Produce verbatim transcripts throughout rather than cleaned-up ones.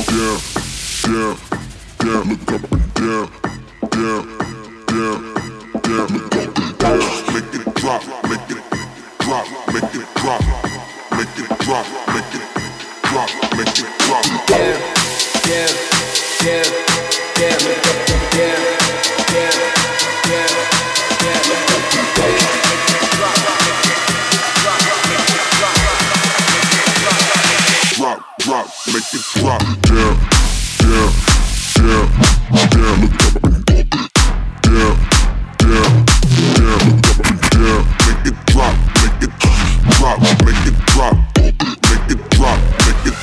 down, down, down, look up and down, down, down, down, look up and down. Make it drop, make it drop, make it drop, make it drop, make it drop, make it drop. Down, down, down, down, look up and down, down, down, down, look up and down. Make it drop, make it drop, make it drop, make it drop, drop, drop, make it drop. Down, down, down, down, look up and down, down, down, look up and down. Make it drop, make it drop, make it drop, make it drop, make it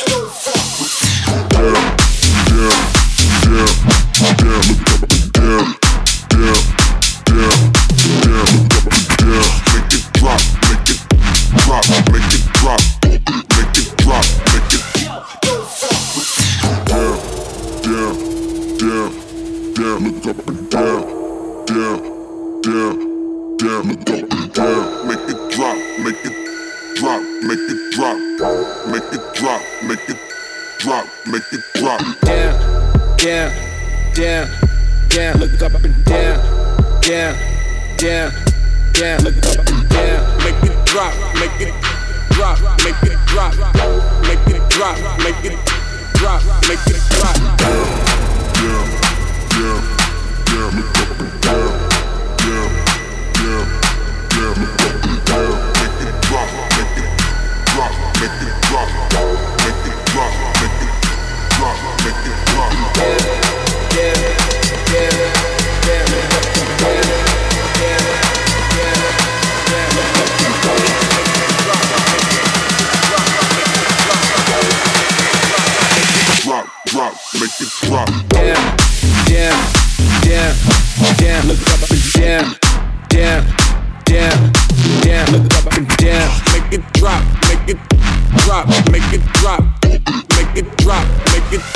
down, down, down, down, look up and down, down, down, down, look up and down. Make it drop, make it drop, make it drop, make it drop, make it down, down, down, down, look up and down, down, down, down, look up and down. Make it drop, make it drop, make it drop, make it drop, make it drop, make it drop. down, down, down, down, look up and down, down, down, down, look up and down. Make it drop, make it drop, make it drop, make it drop, make it drop, make it drop. Down, down, down, look up and down, down, down, down, look up and down. Make it drop, make it drop, make it drop, make it drop, make it drop, make it drop. Down, down, down, down, look up and down, down, down, down, look up and down. Make it drop, make it drop, make it drop, make it drop, Drop, drop, make it drop. down, down, down, down, look up and down, down, down, down, look up and down. Make it drop, make it drop, make it drop, make it drop, make it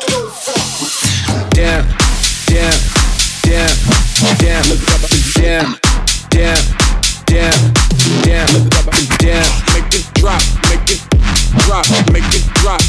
down, down, down, down, look up and down, down, down, down, look up and down. Make it drop, make it drop, make it drop,